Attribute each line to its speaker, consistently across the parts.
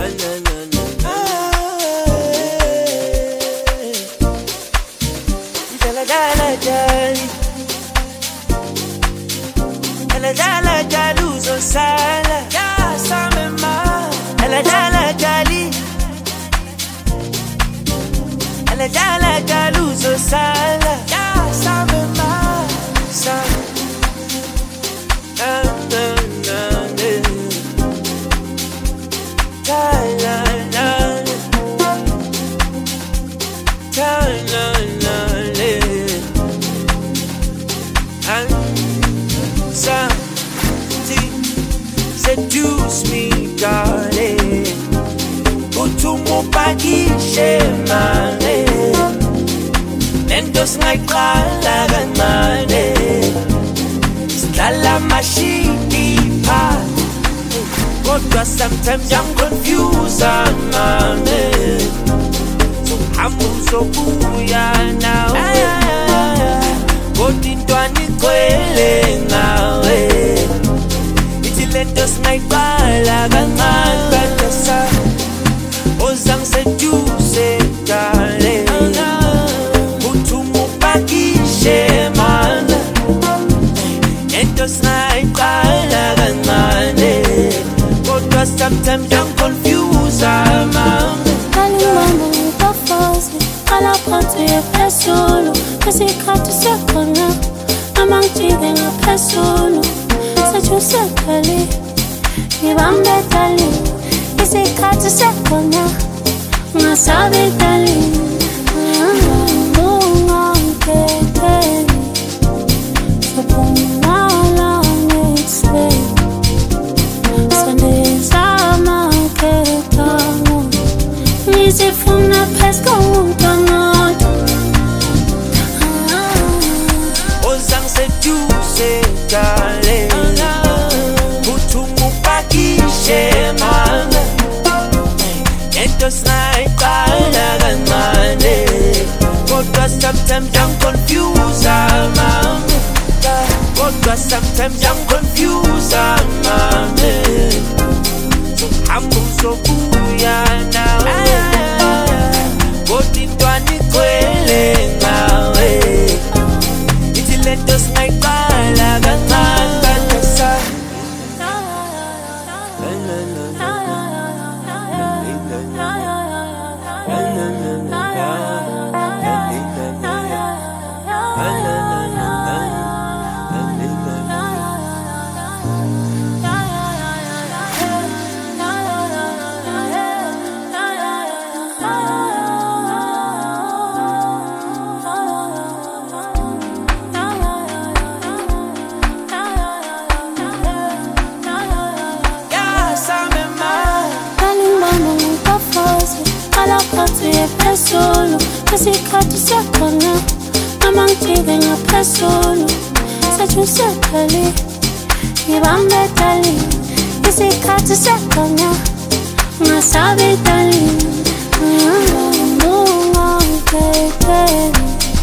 Speaker 1: Seduce me, darling. Uthumupakishe mane. Nento singayqala kancane. Sidlala mashidi phansi. Kodwa sometimes I'm confused, mane. So uzobuya nawe. Kodwa intwana igcwele ngawe. Lento singayibhala kancane badasa ozang seduce darling uthumupakishe mana lento singayibhala kancane kodwa sometimes I'm confused mama
Speaker 2: kalimama ukafosi qala phansi ephezulu isikhathi sekhona amangijike ngaphezulu Sejusekali, ngibambe dali, isikhathi sekhona, ngasabi dali, ungangekeli, sophumala ngikuslay, sandizama ketamo, ngizifuna phezu komuntu
Speaker 1: ozang seduce darling. Sometimes I'm confused, mama. Sometimes I'm confused, mama. So I'm so buya now. What did one equal now? It's let us like
Speaker 2: Solo, isikhathi sekhona, amangijike ngaphezulu, sejusekali, ngibambe dali, isikhathi sekhona, ngasabi dali, ungangekeli,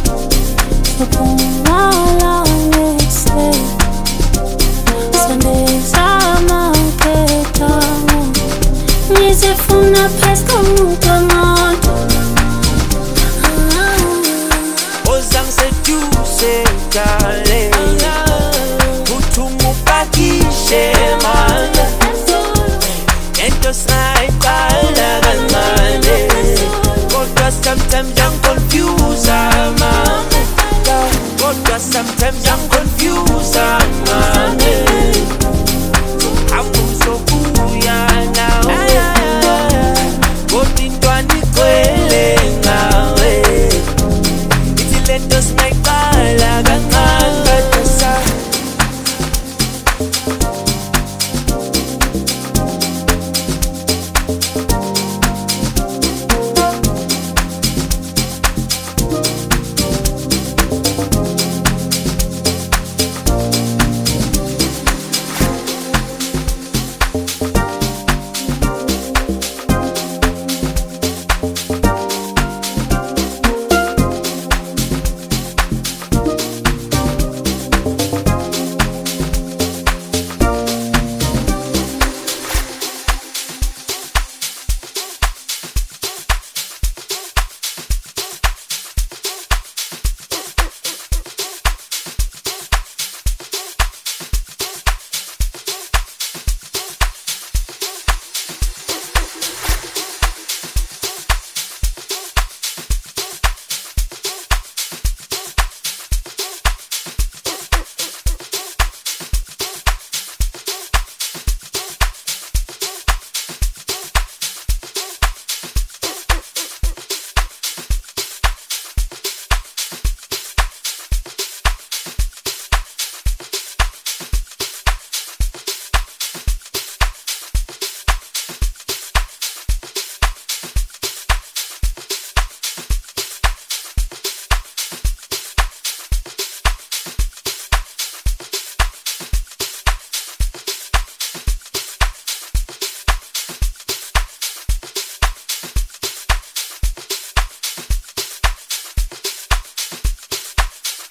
Speaker 2: sophumala ngikuslay, sandizama ketamo, ngizifuna phezu komuntu
Speaker 1: ozang seduce darling.